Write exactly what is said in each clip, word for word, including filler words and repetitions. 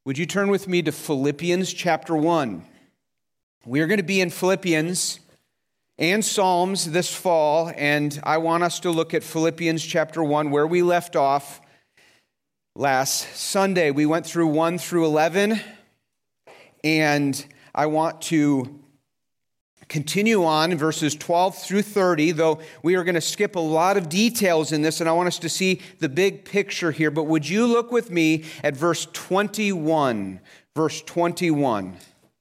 Would you turn with me to Philippians chapter one? We are going to be in Philippians and Psalms this fall, and I want us to look at Philippians chapter one, where we left off last Sunday. We went through one through eleven, and I want to continue on in verses twelve through thirty, though we are going to skip a lot of details in this, and I want us to see the big picture here. But would you look with me at verse twenty-one? Verse twenty-one.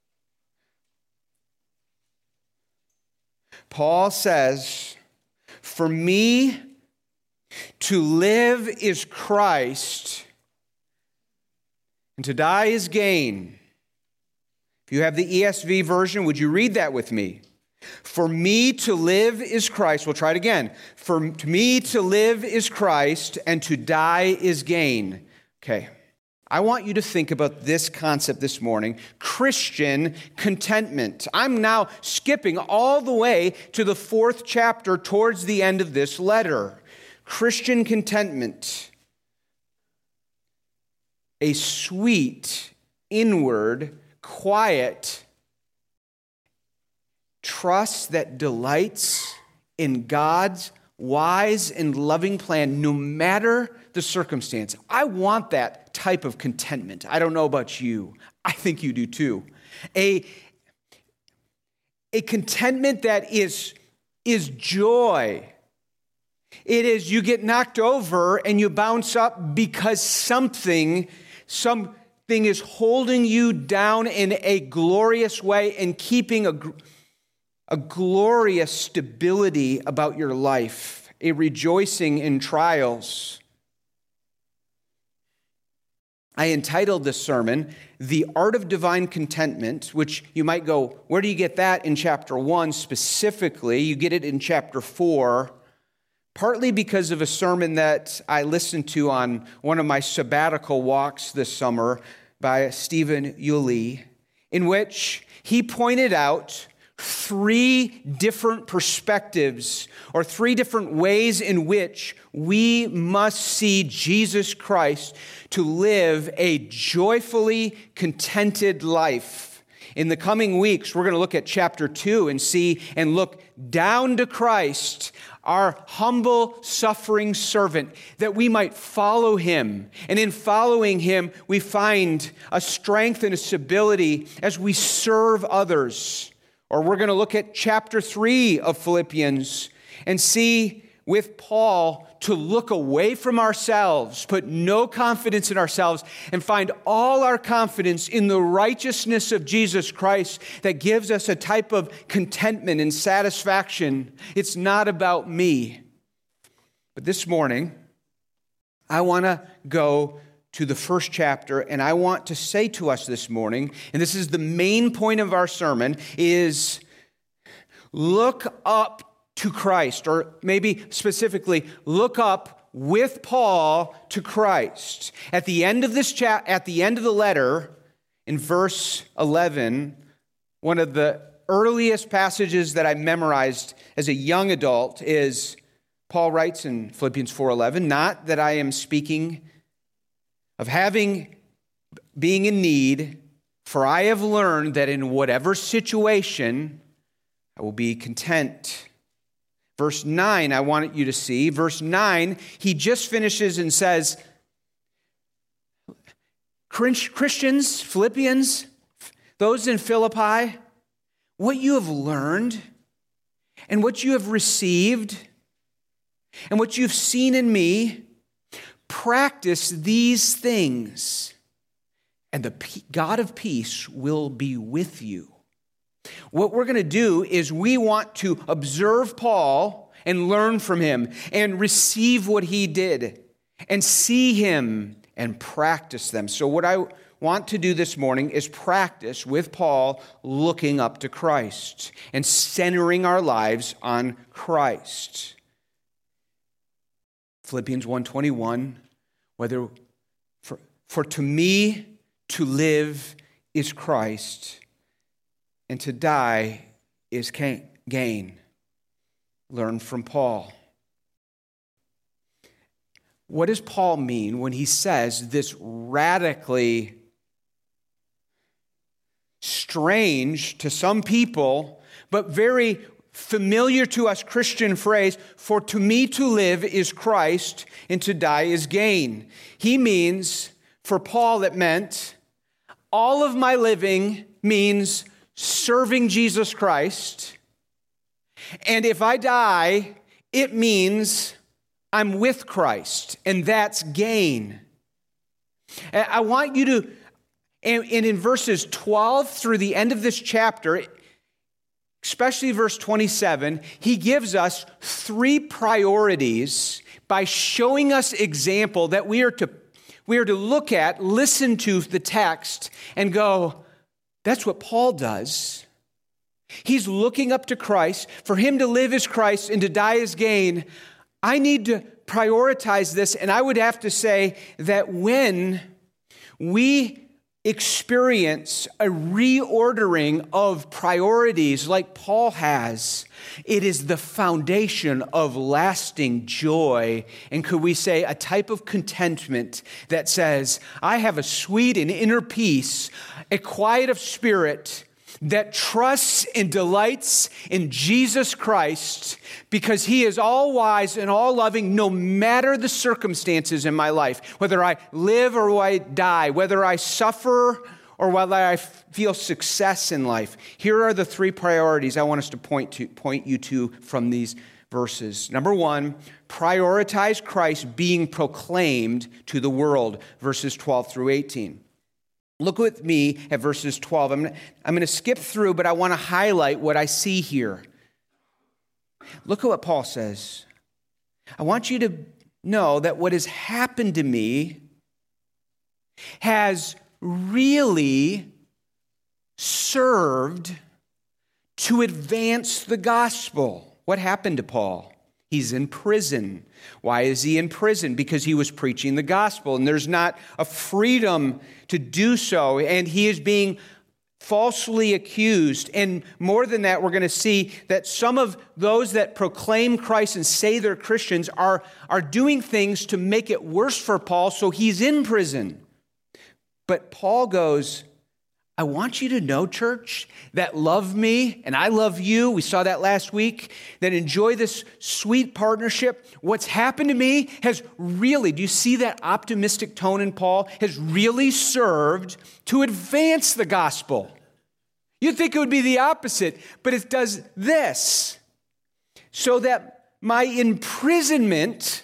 Paul says, "For me to live is Christ, and to die is gain." If you have the E S V version, would you read that with me? For me to live is Christ. We'll try it again. For me to live is Christ, and to die is gain. Okay. I want you to think about this concept this morning, Christian contentment. I'm now skipping all the way to the fourth chapter towards the end of this letter. Christian contentment. A sweet, inward, quiet trust that delights in God's wise and loving plan, no matter the circumstance. I want that type of contentment. I don't know about you. I think you do too. A, a contentment that is, is joy. It is you get knocked over and you bounce up because something, some thing is holding you down in a glorious way and keeping a, a glorious stability about your life, a rejoicing in trials. I entitled this sermon, The Art of Divine Contentment, which you might go, where do you get that in chapter one specifically? You get it in chapter four. Partly because of a sermon that I listened to on one of my sabbatical walks this summer by Stephen Yulee, in which he pointed out three different perspectives or three different ways in which we must see Jesus Christ to live a joyfully contented life. In the coming weeks, we're going to look at chapter two and see and look down to Christ, our humble, suffering servant, that we might follow him. And in following him, we find a strength and a stability as we serve others. Or we're going to look at chapter three of Philippians and see with Paul to look away from ourselves, put no confidence in ourselves, and find all our confidence in the righteousness of Jesus Christ that gives us a type of contentment and satisfaction. It's not about me. But this morning, I want to go to the first chapter, and I want to say to us this morning, and this is the main point of our sermon, is look up to Christ, or maybe specifically, look up with Paul to Christ. At the end of this chat, at the end of the letter, in verse eleven, one of the earliest passages that I memorized as a young adult is Paul writes in Philippians four eleven, "Not that I am speaking of having, being in need, for I have learned that in whatever situation I will be content." Verse nine, I want you to see. Verse nine, he just finishes and says, Christians, Philippians, those in Philippi, what you have learned and what you have received and what you've seen in me, practice these things, and the God of peace will be with you. What we're going to do is we want to observe Paul and learn from him and receive what he did and see him and practice them. So what I want to do this morning is practice with Paul looking up to Christ and centering our lives on Christ. Philippians one twenty-one, whether for, for to me to live is Christ, and to die is gain. Learn from Paul. What does Paul mean when he says this radically strange to some people, but very familiar to us Christian phrase, for to me to live is Christ and to die is gain. He means, for Paul it meant, all of my living means serving Jesus Christ. And if I die, it means I'm with Christ, and that's gain. I want you to, and in verses twelve through the end of this chapter, especially verse twenty-seven, he gives us three priorities by showing us example that we are to we are to look at, listen to the text, and go, that's what Paul does. He's looking up to Christ. For him to live is Christ and to die is gain. I need to prioritize this, and I would have to say that when we experience a reordering of priorities like Paul has, it is the foundation of lasting joy. And could we say a type of contentment that says, I have a sweet and inner peace, a quiet of spirit that trusts and delights in Jesus Christ because he is all wise and all loving no matter the circumstances in my life, whether I live or I die, whether I suffer or whether I feel success in life. Here are the three priorities I want us to point to point you to from these verses. Number one, prioritize Christ being proclaimed to the world, verses twelve through eighteen. Look with me at verses twelve. I'm going to, I'm going to skip through, but I want to highlight what I see here. Look at what Paul says. I want you to know that what has happened to me has really served to advance the gospel. What happened to Paul? He's in prison. Why is he in prison? Because he was preaching the gospel, and there's not a freedom to do so, and he is being falsely accused. And more than that, we're going to see that some of those that proclaim Christ and say they're Christians are, are doing things to make it worse for Paul, so he's in prison. But Paul goes, I want you to know, church, that love me and I love you. We saw that last week, that enjoy this sweet partnership. What's happened to me has really, do you see that optimistic tone in Paul? Has really served to advance the gospel. You'd think it would be the opposite, but it does this. So that my imprisonment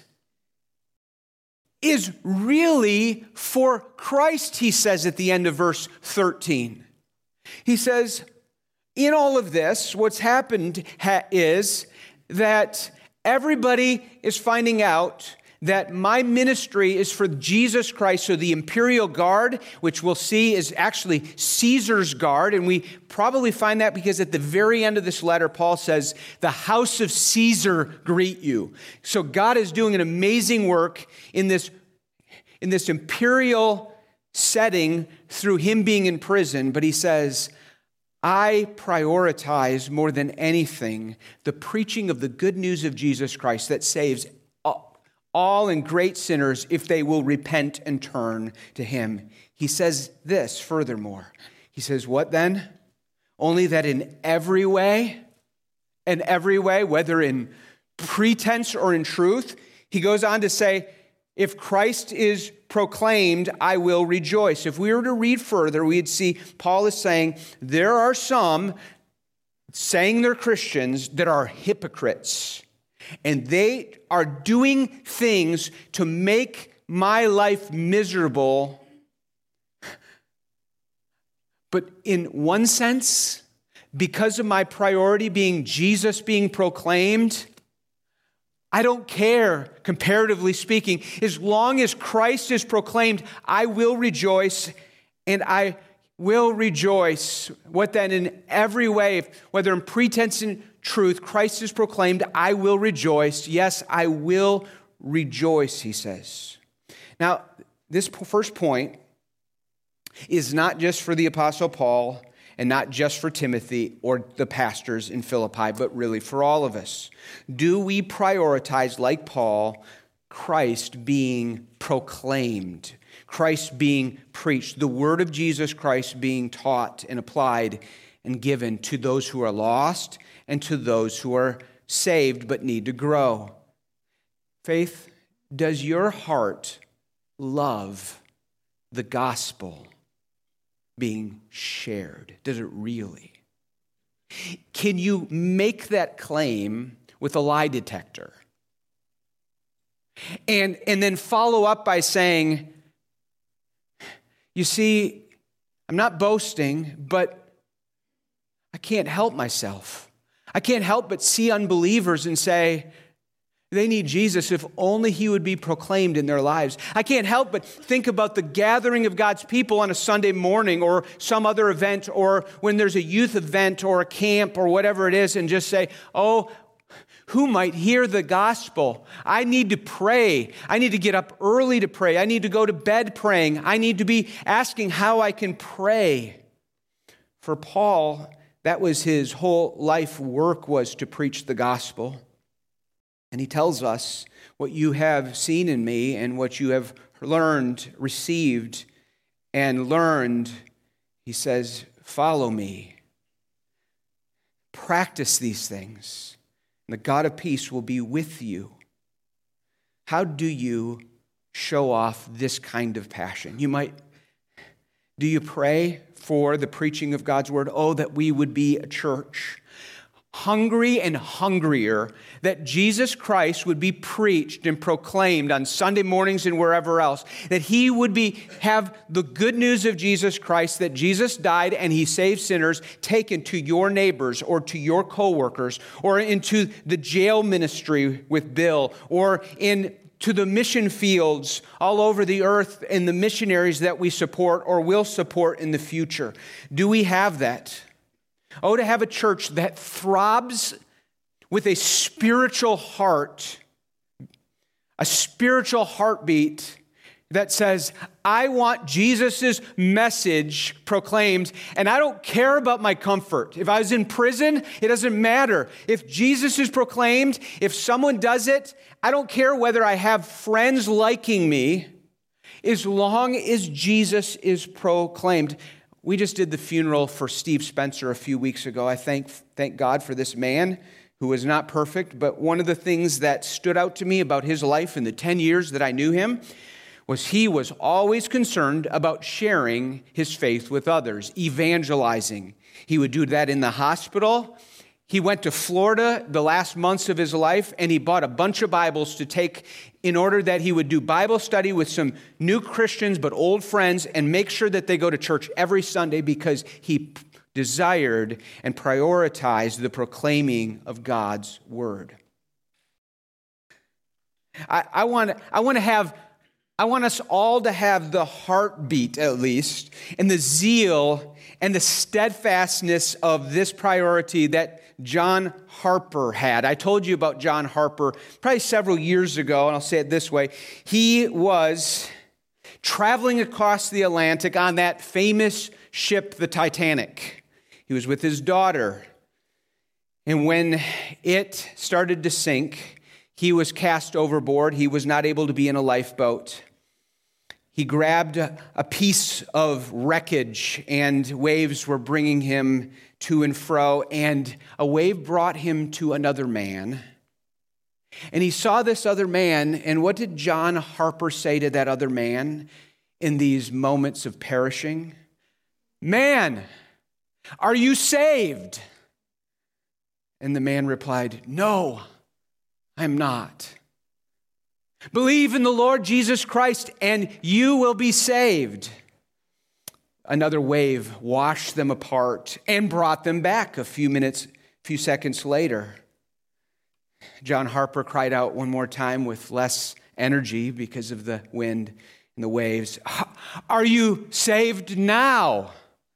is really for Christ, he says at the end of verse thirteen. He says, in all of this, what's happened ha- is that everybody is finding out that my ministry is for Jesus Christ. So the imperial guard, which we'll see is actually Caesar's guard, and we probably find that because at the very end of this letter, Paul says, the house of Caesar greet you. So God is doing an amazing work in this, in this imperial setting through him being in prison, but he says, I prioritize more than anything the preaching of the good news of Jesus Christ that saves all and great sinners if they will repent and turn to him. He says this furthermore. He says, what then? Only that in every way, in every way, whether in pretense or in truth, he goes on to say, if Christ is proclaimed, I will rejoice. If we were to read further, we'd see Paul is saying there are some saying they're Christians that are hypocrites. And they are doing things to make my life miserable. But in one sense, because of my priority being Jesus being proclaimed, I don't care, comparatively speaking. As long as Christ is proclaimed, I will rejoice, and I will rejoice. What then? In every way, whether in pretense and truth, Christ is proclaimed, I will rejoice. Yes, I will rejoice, he says. Now, this first point is not just for the Apostle Paul and not just for Timothy or the pastors in Philippi, but really for all of us. Do we prioritize, like Paul, Christ being proclaimed? Christ being preached, the word of Jesus Christ being taught and applied and given to those who are lost and to those who are saved but need to grow. Faith, does your heart love the gospel being shared? Does it really? Can you make that claim with a lie detector? And, and then follow up by saying, you see, I'm not boasting, but I can't help myself. I can't help but see unbelievers and say, they need Jesus if only he would be proclaimed in their lives. I can't help but think about the gathering of God's people on a Sunday morning or some other event, or when there's a youth event or a camp or whatever it is, and just say, oh, who might hear the gospel? I need to pray. I need to get up early to pray. I need to go to bed praying. I need to be asking how I can pray. For Paul, that was his whole life work, was to preach the gospel. And he tells us, what you have seen in me and what you have learned, received, and learned, he says, follow me. Practice these things, and the God of peace will be with you. How do you show off this kind of passion? You might, do you pray for the preaching of God's word? Oh, that we would be a church hungry and hungrier, that Jesus Christ would be preached and proclaimed on Sunday mornings and wherever else, that he would be have the good news of Jesus Christ, that Jesus died and he saved sinners, taken to your neighbors or to your coworkers or into the jail ministry with Bill or in to the mission fields all over the earth and the missionaries that we support or will support in the future. Do we have that? Oh, to have a church that throbs with a spiritual heart, a spiritual heartbeat that says, I want Jesus' message proclaimed, and I don't care about my comfort. If I was in prison, it doesn't matter. If Jesus is proclaimed, if someone does it, I don't care whether I have friends liking me, as long as Jesus is proclaimed. We just did the funeral for Steve Spencer a few weeks ago. I thank, thank God for this man who was not perfect, but one of the things that stood out to me about his life in the ten years that I knew him was he was always concerned about sharing his faith with others, evangelizing. He would do that in the hospital. He went to Florida the last months of his life, and he bought a bunch of Bibles to take in order that he would do Bible study with some new Christians but old friends and make sure that they go to church every Sunday, because he desired and prioritized the proclaiming of God's word. I, I want, I want to have I want us all to have the heartbeat, at least, and the zeal and the steadfastness of this priority that John Harper had. I told you about John Harper probably several years ago, and I'll say it this way. He was traveling across the Atlantic on that famous ship, the Titanic. He was with his daughter, and when it started to sink, he was cast overboard. He was not able to be in a lifeboat. He grabbed a piece of wreckage, and waves were bringing him to and fro, and a wave brought him to another man. And he saw this other man, and what did John Harper say to that other man in these moments of perishing? Man, are you saved? And the man replied, no, I'm not. Believe in the Lord Jesus Christ and you will be saved. Another wave washed them apart and brought them back a few minutes, a few seconds later. John Harper cried out one more time with less energy because of the wind and the waves. Are you saved now?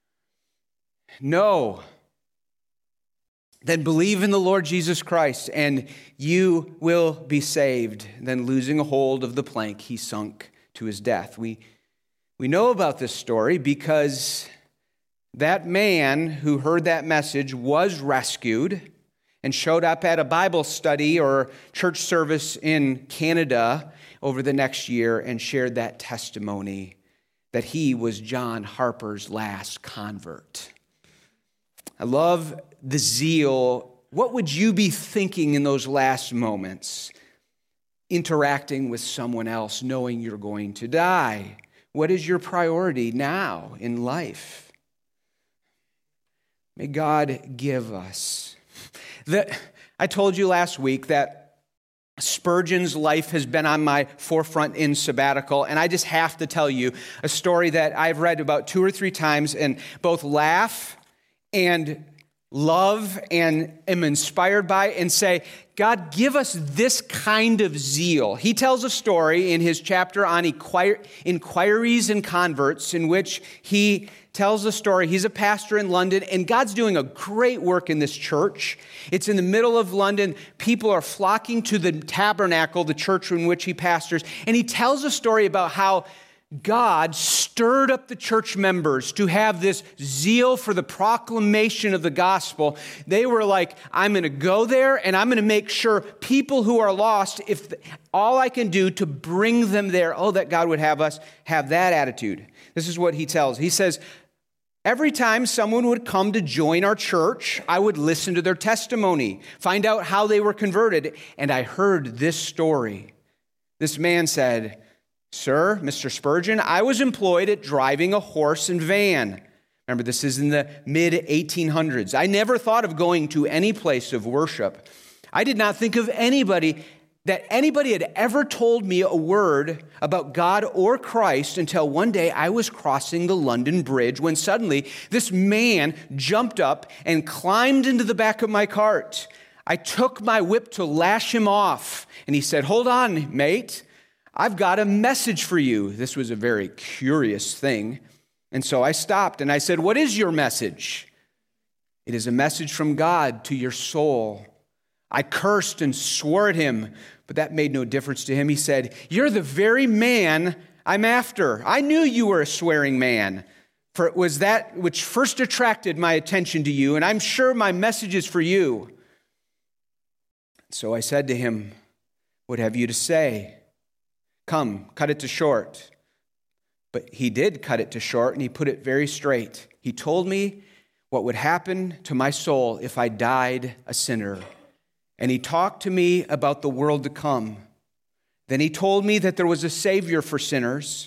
No. Then believe in the Lord Jesus Christ and you will be saved. Then losing a hold of the plank, he sunk to his death. We, we know about this story because that man who heard that message was rescued and showed up at a Bible study or church service in Canada over the next year and shared that testimony that he was John Harper's last convert. I love the zeal. What would you be thinking in those last moments? Interacting with someone else, knowing you're going to die. What is your priority now in life? May God give us. The, I told you last week that Spurgeon's life has been on my forefront in sabbatical, and I just have to tell you a story that I've read about two or three times and both laugh and love and am inspired by and say, God, give us this kind of zeal. He tells a story in his chapter on inquir- inquiries and converts in which he tells the story. He's a pastor in London, and God's doing a great work in this church. It's in the middle of London. People are flocking to the tabernacle, the church in which he pastors, and he tells a story about how God stirred up the church members to have this zeal for the proclamation of the gospel. They were like, I'm going to go there and I'm going to make sure people who are lost, if the, all I can do to bring them there, oh, that God would have us have that attitude. This is what he tells. He says, every time someone would come to join our church, I would listen to their testimony, find out how they were converted. And I heard this story. This man said, Sir, Mister Spurgeon, I was employed at driving a horse and van. Remember, this is in the mid eighteen hundreds. I never thought of going to any place of worship. I did not think of anybody, that anybody had ever told me a word about God or Christ until one day I was crossing the London Bridge when suddenly this man jumped up and climbed into the back of my cart. I took my whip to lash him off, and he said, hold on, mate. I've got a message for you. This was a very curious thing. And so I stopped and I said, what is your message? It is a message from God to your soul. I cursed and swore at him, but that made no difference to him. He said, you're the very man I'm after. I knew you were a swearing man, for it was that which first attracted my attention to you, and I'm sure my message is for you. So I said to him, what have you to say? Come, cut it to short. But he did cut it to short, and he put it very straight. He told me what would happen to my soul if I died a sinner. And he talked to me about the world to come. Then he told me that there was a Savior for sinners,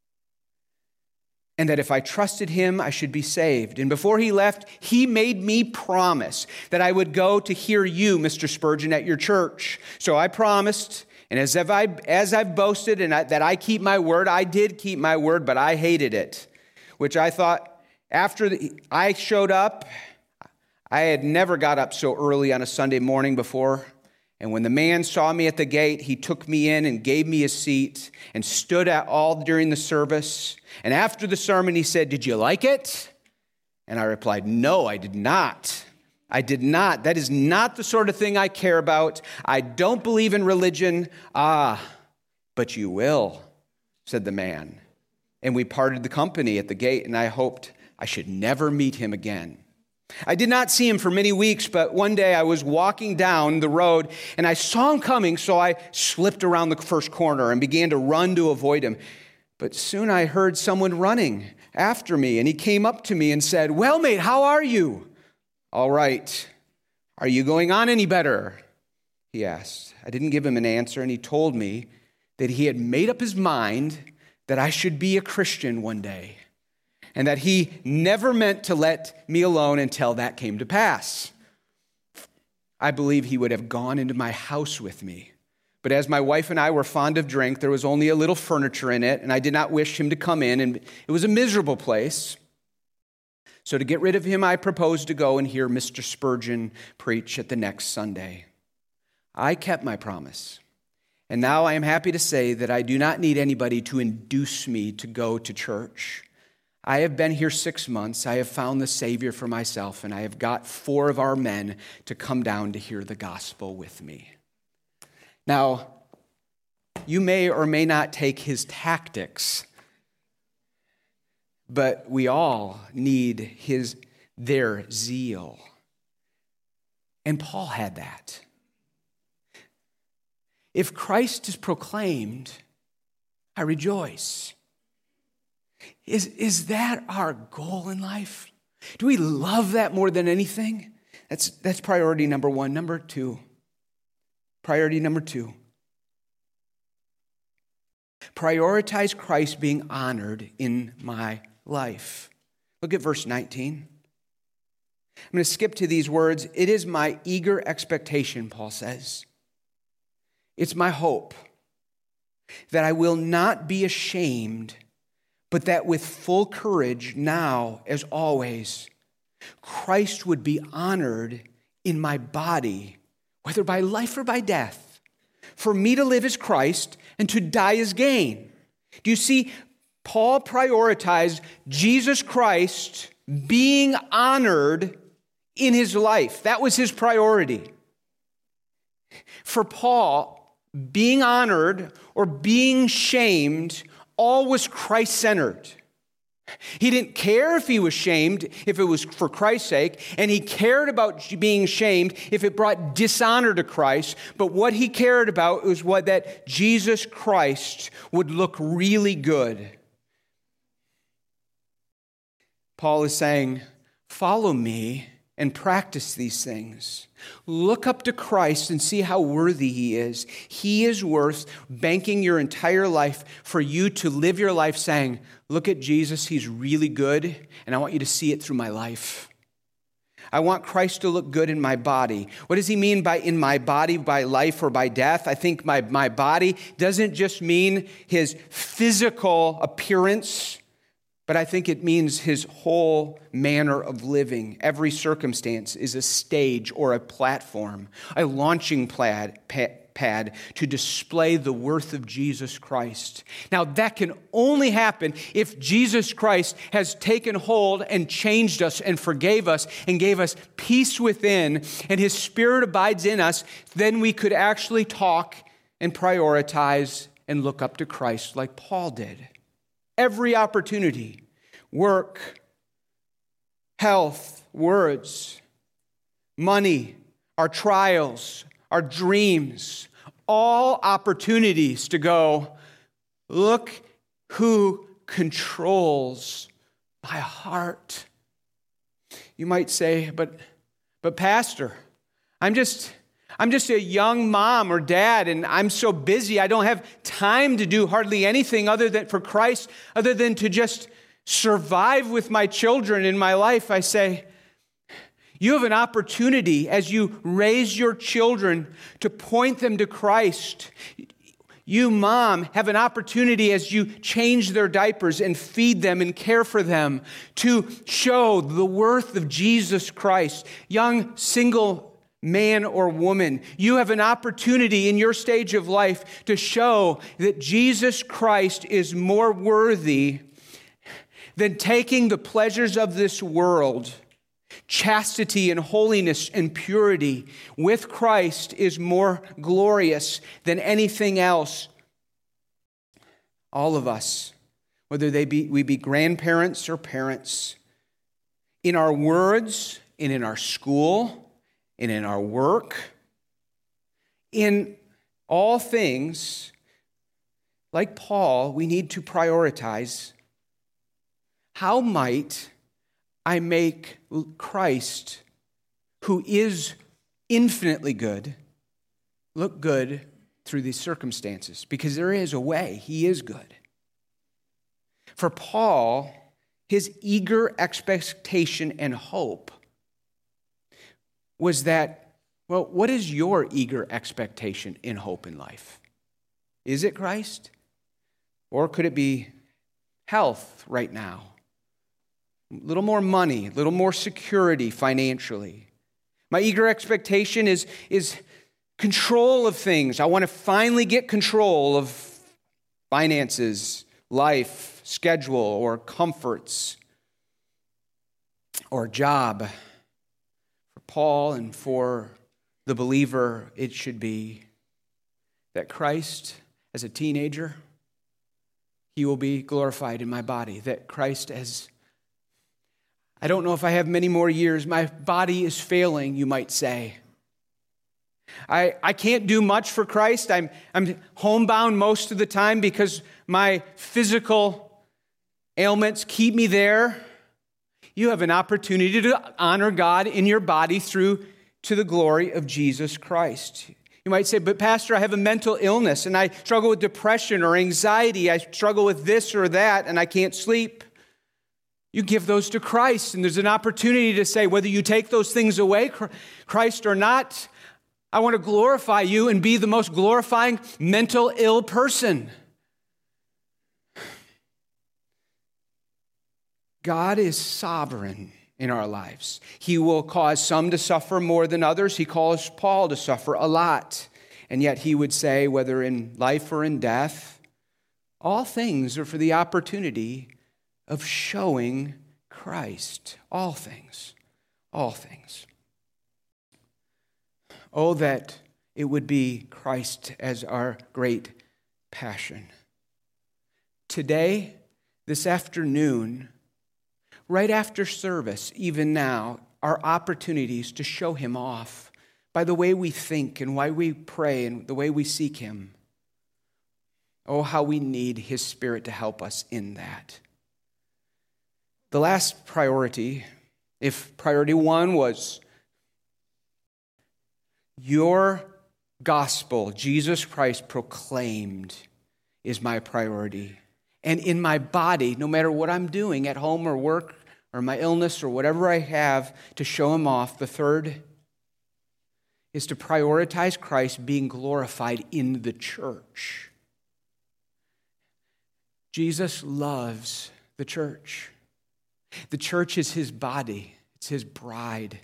and that if I trusted him, I should be saved. And before he left, he made me promise that I would go to hear you, Mister Spurgeon, at your church. So I promised. And as if I, as I've boasted and I, that I keep my word, I did keep my word, but I hated it, which I thought after the, I showed up, I had never got up so early on a Sunday morning before. And when the man saw me at the gate, he took me in and gave me a seat and stood at all during the service. And after the sermon, he said, did you like it? And I replied, no, I did not. I did not. That is not the sort of thing I care about. I don't believe in religion. Ah, but you will, said the man. And we parted the company at the gate, and I hoped I should never meet him again. I did not see him for many weeks, but one day I was walking down the road, and I saw him coming, so I slipped around the first corner and began to run to avoid him. But soon I heard someone running after me, and he came up to me and said, well, mate, how are you? All right. Are you going on any better? He asked. I didn't give him an answer, and he told me that he had made up his mind that I should be a Christian one day, and that he never meant to let me alone until that came to pass. I believe he would have gone into my house with me. But as my wife and I were fond of drink, there was only a little furniture in it, and I did not wish him to come in, and it was a miserable place. So to get rid of him, I proposed to go and hear Mister Spurgeon preach at the next Sunday. I kept my promise. And now I am happy to say that I do not need anybody to induce me to go to church. I have been here six months. I have found the Savior for myself, and I have got four of our men to come down to hear the gospel with me. Now, you may or may not take his tactics, but we all need his their zeal. And Paul had that. If Christ is proclaimed, I rejoice. Is, is that our goal in life? Do we love that more than anything? That's, that's priority number one. Number two. Priority number two. Prioritize Christ being honored in my life. Look at verse nineteen. I'm going to skip to these words. It is my eager expectation, Paul says. It's my hope that I will not be ashamed, but that with full courage, now as always, Christ would be honored in my body, whether by life or by death. For me to live is Christ, and to die is gain. Do you see? Paul prioritized Jesus Christ being honored in his life. That was his priority. For Paul, being honored or being shamed all was Christ-centered. He didn't care if he was shamed, if it was for Christ's sake, and he cared about being shamed if it brought dishonor to Christ. But what he cared about was what that Jesus Christ would look really good. Paul is saying, follow me and practice these things. Look up to Christ and see how worthy he is. He is worth banking your entire life for you to live your life saying, look at Jesus, he's really good, and I want you to see it through my life. I want Christ to look good in my body. What does he mean by in my body, by life or by death? I think my, my body doesn't just mean his physical appearance, but I think it means his whole manner of living. Every circumstance is a stage or a platform, a launching pad, pad to display the worth of Jesus Christ. Now, that can only happen if Jesus Christ has taken hold and changed us and forgave us and gave us peace within, and his Spirit abides in us. Then we could actually talk and prioritize and look up to Christ like Paul did. Every opportunity, work, health, words, money, our trials, our dreams, all opportunities to go, look who controls my heart. You might say, but, but Pastor, I'm just... I'm just a young mom or dad, and I'm so busy, I don't have time to do hardly anything other than for Christ, other than to just survive with my children in my life. I say, you have an opportunity as you raise your children to point them to Christ. You, mom, have an opportunity as you change their diapers and feed them and care for them to show the worth of Jesus Christ. Young, single man or woman, you have an opportunity in your stage of life to show that Jesus Christ is more worthy than taking the pleasures of this world. Chastity and holiness and purity with Christ is more glorious than anything else. All of us, whether they be we be grandparents or parents, in our words and in our school, and in our work, in all things, like Paul, we need to prioritize. How might I make Christ, who is infinitely good, look good through these circumstances? Because there is a way. He is good. For Paul, his eager expectation and hope was that, well, what is your eager expectation in hope in life? Is it Christ? Or could it be health right now? A little more money, a little more security financially. My eager expectation is, is control of things. I want to finally get control of finances, life, schedule, or comforts, or job. Paul and for the believer, it should be that Christ, as a teenager, he will be glorified in my body. That Christ, as I don't know if I have many more years, my body is failing, you might say. I, I can't do much for Christ. I'm, I'm homebound most of the time because my physical ailments keep me there. You have an opportunity to honor God in your body through to the glory of Jesus Christ. You might say, but Pastor, I have a mental illness and I struggle with depression or anxiety. I struggle with this or that and I can't sleep. You give those to Christ, and there's an opportunity to say, whether you take those things away, Christ or not, I want to glorify you and be the most glorifying mental ill person. God is sovereign in our lives. He will cause some to suffer more than others. He calls Paul to suffer a lot. And yet he would say, whether in life or in death, all things are for the opportunity of showing Christ. All things. All things. Oh, that it would be Christ as our great passion. Today, this afternoon, right after service, even now, are opportunities to show him off by the way we think and why we pray and the way we seek him. Oh, how we need his Spirit to help us in that. The last priority, if priority one was your gospel, Jesus Christ proclaimed, is my priority. And in my body, no matter what I'm doing at home or work or my illness or whatever I have to show him off, the third is to prioritize Christ being glorified in the church. Jesus loves the church. The church is his body. It's his bride.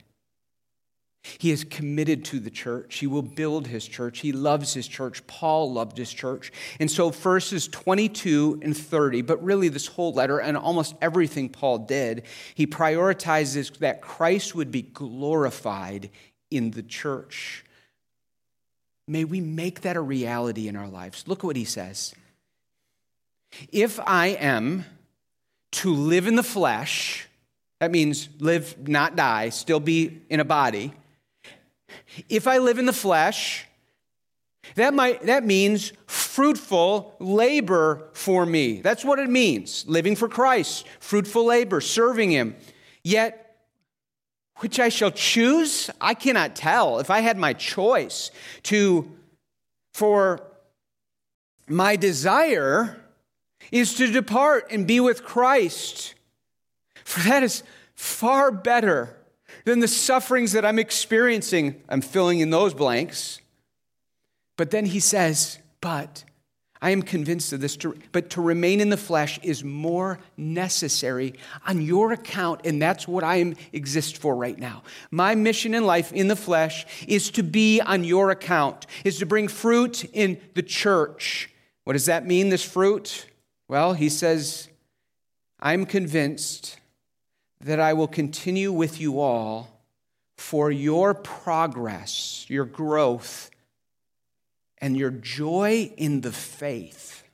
He is committed to the church. He will build his church. He loves his church. Paul loved his church. And so verses twenty-two and thirty, but really this whole letter and almost everything Paul did, he prioritizes that Christ would be glorified in the church. May we make that a reality in our lives. Look at what he says. If I am to live in the flesh, that means live, not die, still be in a body. If I live in the flesh, that might that means fruitful labor for me. That's what it means, living for Christ, fruitful labor, serving him. Yet, which I shall choose, I cannot tell. If I had my choice to, for my desire is to depart and be with Christ. For that is far better than the sufferings that I'm experiencing. I'm filling in those blanks. But then he says, but I am convinced of this, to, but to remain in the flesh is more necessary on your account, and that's what I am, exist for right now. My mission in life in the flesh is to be on your account, is to bring fruit in the church. What does that mean, this fruit? Well, he says, I'm convinced that I will continue with you all for your progress, your growth, and your joy in the faith.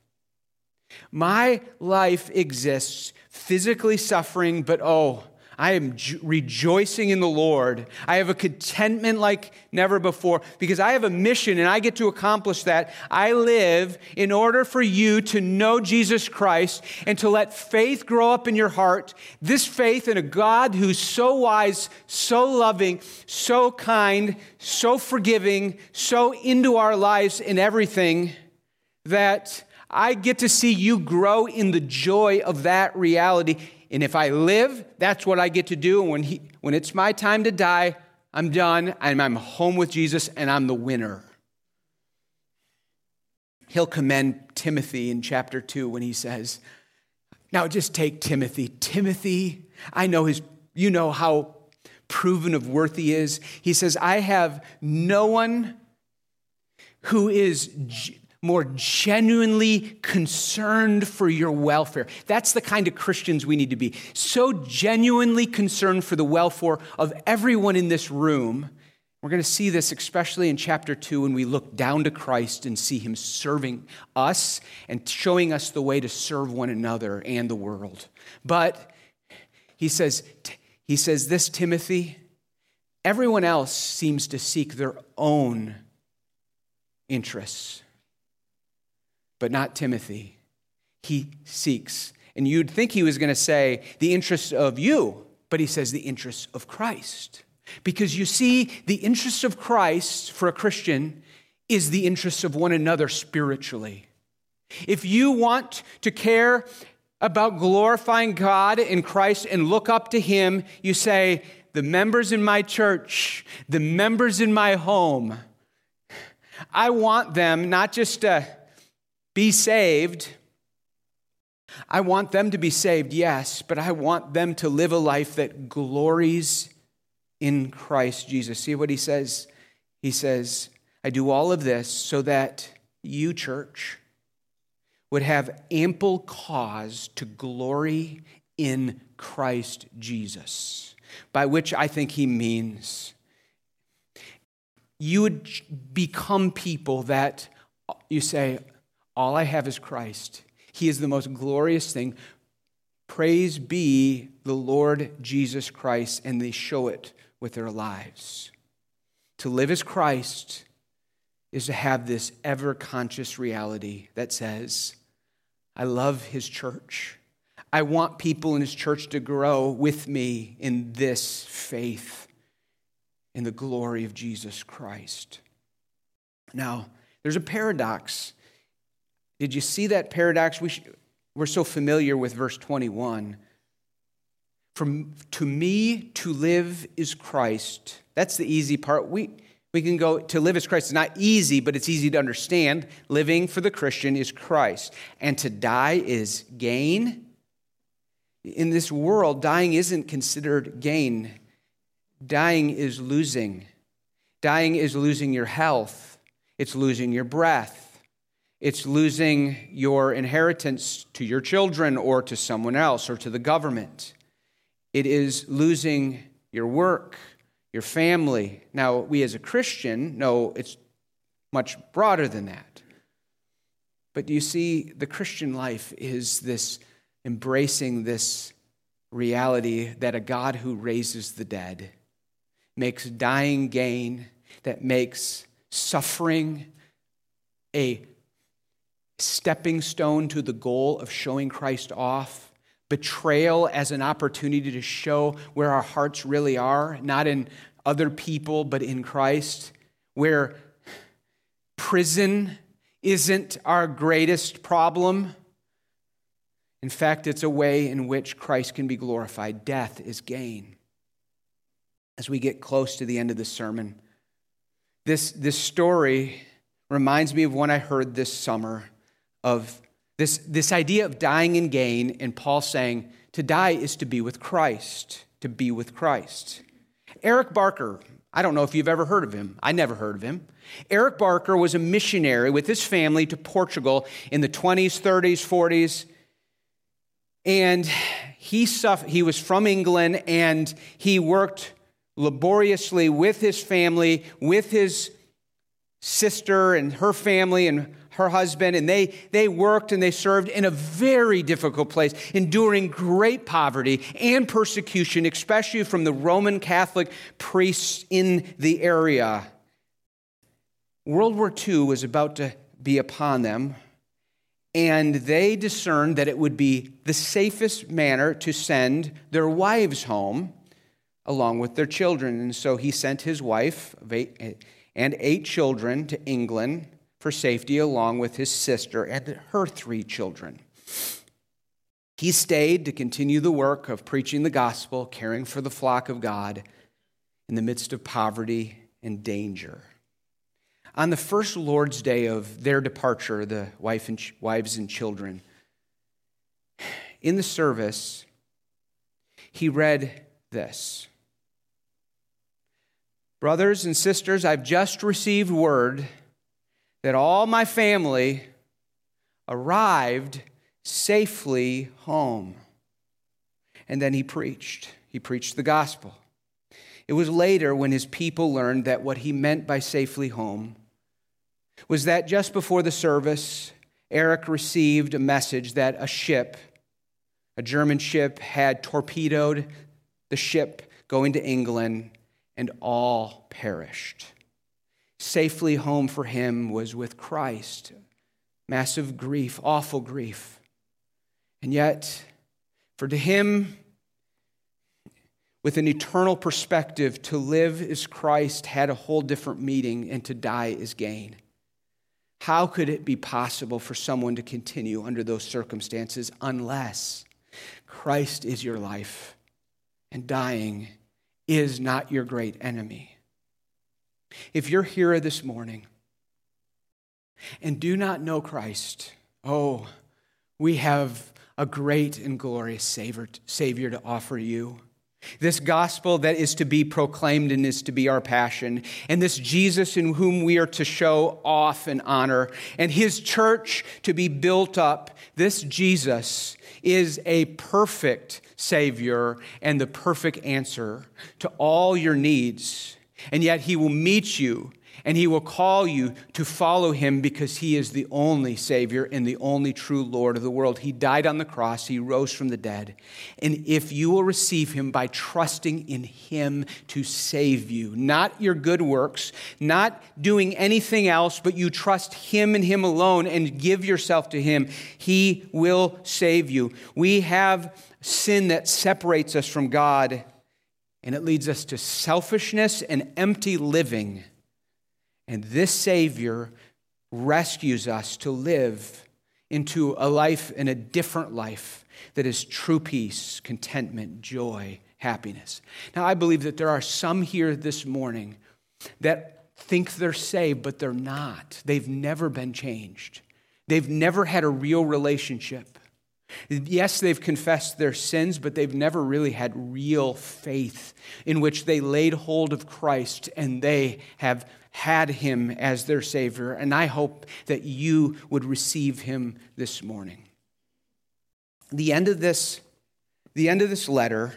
My life exists physically suffering, but oh, I am jo- rejoicing in the Lord. I have a contentment like never before because I have a mission and I get to accomplish that. I live in order for you to know Jesus Christ and to let faith grow up in your heart. This faith in a God who's so wise, so loving, so kind, so forgiving, so into our lives in everything that I get to see you grow in the joy of that reality. And if I live, that's what I get to do. And when he, when it's my time to die, I'm done, and I'm home with Jesus, and I'm the winner. He'll commend Timothy in chapter two when he says, now just take Timothy. Timothy, I know his, you know how proven of worth he is. He says, I have no one who is more genuinely concerned for your welfare. That's the kind of Christians we need to be. So genuinely concerned for the welfare of everyone in this room. We're going to see this especially in chapter two when we look down to Christ and see him serving us and showing us the way to serve one another and the world. But he says, he says this, Timothy, everyone else seems to seek their own interests, but not Timothy. He seeks. And you'd think he was going to say the interests of you, but he says the interests of Christ. Because you see, the interests of Christ for a Christian is the interests of one another spiritually. If you want to care about glorifying God in Christ and look up to him, you say, the members in my church, the members in my home, I want them not just to be saved. I want them to be saved, yes, but I want them to live a life that glories in Christ Jesus. See what he says? He says, I do all of this so that you, church, would have ample cause to glory in Christ Jesus, by which I think he means you would become people that you say, all I have is Christ. He is the most glorious thing. Praise be the Lord Jesus Christ, and they show it with their lives. To live as Christ is to have this ever-conscious reality that says, I love his church. I want people in his church to grow with me in this faith, in the glory of Jesus Christ. Now, there's a paradox. Did you see that paradox? We should, we're so familiar with verse twenty-one. From to me, to live is Christ. That's the easy part. We, we can go, to live is Christ. It's not easy, but it's easy to understand. Living for the Christian is Christ. And to die is gain. In this world, dying isn't considered gain. Dying is losing. Dying is losing your health. It's losing your breath. It's losing your inheritance to your children or to someone else or to the government. It is losing your work, your family. Now, we as a Christian know it's much broader than that. But you see, the Christian life is this embracing this reality that a God who raises the dead makes dying gain, that makes suffering a stepping stone to the goal of showing Christ off, betrayal as an opportunity to show where our hearts really are, not in other people, but in Christ, where prison isn't our greatest problem. In fact, it's a way in which Christ can be glorified. Death is gain. As we get close to the end of the sermon, this, this story reminds me of one I heard this summer, of this, this idea of dying in gain, and Paul saying, to die is to be with Christ, to be with Christ. Eric Barker, I don't know if you've ever heard of him. I never heard of him. Eric Barker was a missionary with his family to Portugal in the twenties, thirties, forties, and he suffered, he was from England, and he worked laboriously with his family, with his sister and her family and her husband, and they, they worked and they served in a very difficult place, enduring great poverty and persecution, especially from the Roman Catholic priests in the area. World War Two was about to be upon them, and they discerned that it would be the safest manner to send their wives home along with their children. And so he sent his wife and eight children to England for safety, along with his sister and her three children. He stayed to continue the work of preaching the gospel, caring for the flock of God in the midst of poverty and danger. On the first Lord's Day of their departure, the wife and ch- wives and children, in the service, he read this. Brothers and sisters, I've just received word that all my family arrived safely home. And then he preached. He preached the gospel. It was later when his people learned that what he meant by safely home was that just before the service, Eric received a message that a ship, a German ship, had torpedoed the ship going to England, and all perished. safely home for him was with Christ. Massive grief, awful grief. And yet, for to him, with an eternal perspective, to live as Christ had a whole different meaning, and to die is gain. How could it be possible for someone to continue under those circumstances unless Christ is your life and dying is not your great enemy? If you're here this morning and do not know Christ, oh, we have a great and glorious Savior, Savior to offer you. This gospel that is to be proclaimed and is to be our passion, and this Jesus in whom we are to show off and honor, and his church to be built up. This Jesus is a perfect Savior and the perfect answer to all your needs. And yet he will meet you and he will call you to follow him because he is the only Savior and the only true Lord of the world. He died on the cross. He rose from the dead. And if you will receive him by trusting in him to save you, not your good works, not doing anything else, but you trust him and him alone and give yourself to him, he will save you. We have sin that separates us from God, and it leads us to selfishness and empty living. And this Savior rescues us to live into a life, in a different life that is true peace, contentment, joy, happiness. Now, I believe that there are some here this morning that think they're saved, but they're not. They've never been changed. They've never had a real relationship. Yes, they've confessed their sins, but they've never really had real faith in which they laid hold of Christ and they have had him as their Savior. And I hope that you would receive him this morning. The end of this, the end of this letter,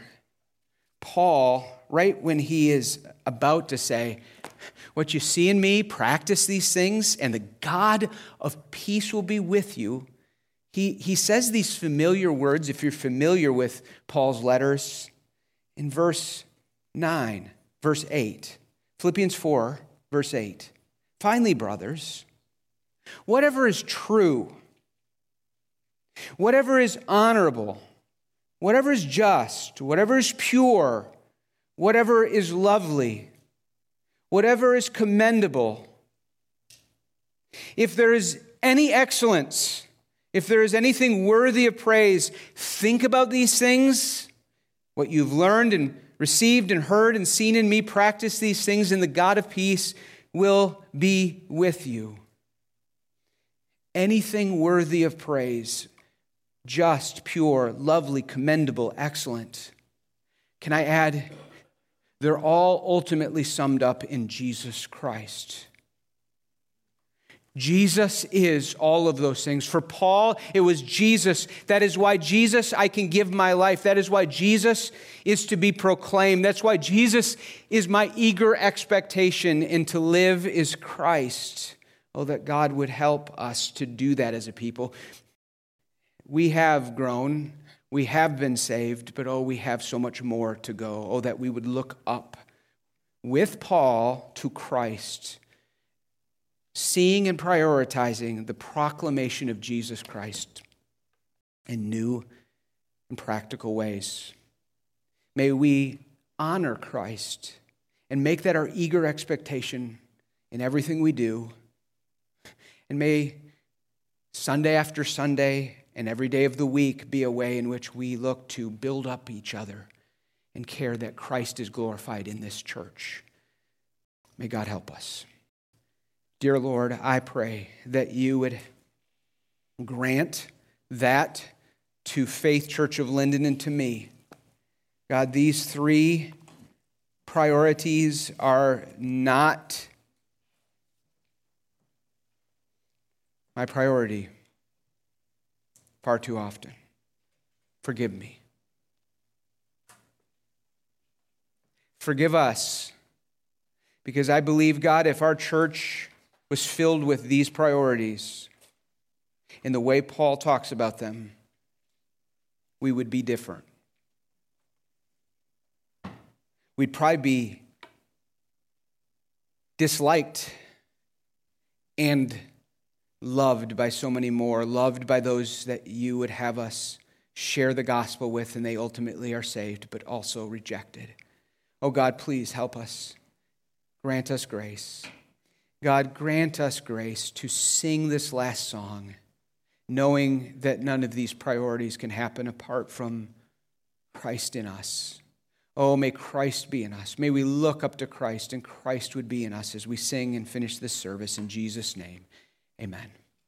Paul, right when he is about to say, what you see in me, practice these things, and the God of peace will be with you. He, he says these familiar words, if you're familiar with Paul's letters, in verse nine, verse eight. Philippians four, verse eight. Finally, brothers, whatever is true, whatever is honorable, whatever is just, whatever is pure, whatever is lovely, whatever is commendable, if there is any excellence, if there is anything worthy of praise, think about these things, what you've learned and received and heard and seen in me, practice these things, and the God of peace will be with you. Anything worthy of praise, just, pure, lovely, commendable, excellent. Can I add, they're all ultimately summed up in Jesus Christ. Jesus is all of those things. For Paul, it was Jesus. That is why Jesus, I can give my life. That is why Jesus is to be proclaimed. That's why Jesus is my eager expectation, and to live is Christ. Oh, that God would help us to do that as a people. We have grown. We have been saved, but oh, we have so much more to go. Oh, that we would look up with Paul to Christ, seeing and prioritizing the proclamation of Jesus Christ in new and practical ways. May we honor Christ and make that our eager expectation in everything we do. And may Sunday after Sunday and every day of the week be a way in which we look to build up each other and care that Christ is glorified in this church. May God help us. Dear Lord, I pray that you would grant that to Faith Church of Linden and to me. God, these three priorities are not my priority far too often. Forgive me. Forgive us, because I believe, God, if our church was filled with these priorities in the way Paul talks about them, we would be different. We'd probably be disliked and loved by so many more, loved by those that you would have us share the gospel with, and they ultimately are saved, but also rejected. Oh God, please help us. Grant us grace. God, grant us grace to sing this last song, knowing that none of these priorities can happen apart from Christ in us. Oh, may Christ be in us. May we look up to Christ, and Christ would be in us as we sing and finish this service in Jesus' name. Amen.